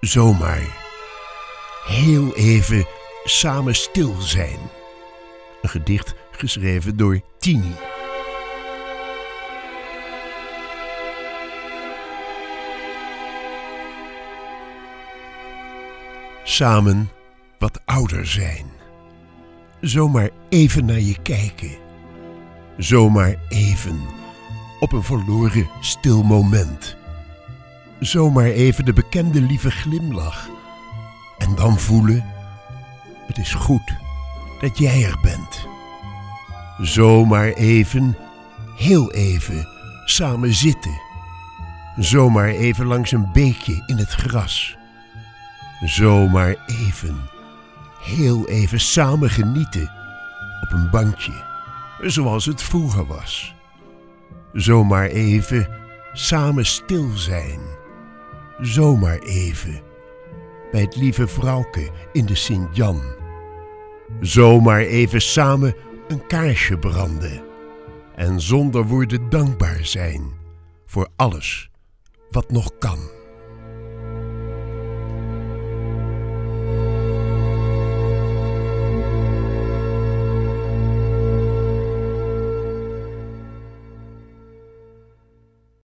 Zomaar. Heel even samen stil zijn. Een gedicht geschreven door Tini. Samen wat ouder zijn. Zomaar even naar je kijken. Zomaar even op een verloren stil moment. Zomaar even de bekende lieve glimlach. En dan voelen, het is goed dat jij er bent. Zomaar even, heel even, samen zitten. Zomaar even langs een beekje in het gras. Zomaar even, heel even samen genieten op een bankje, zoals het vroeger was. Zomaar even samen stil zijn. Zomaar even bij het lieve vrouwke in de Sint-Jan. Zomaar even samen een kaarsje branden en zonder woorden dankbaar zijn voor alles wat nog kan.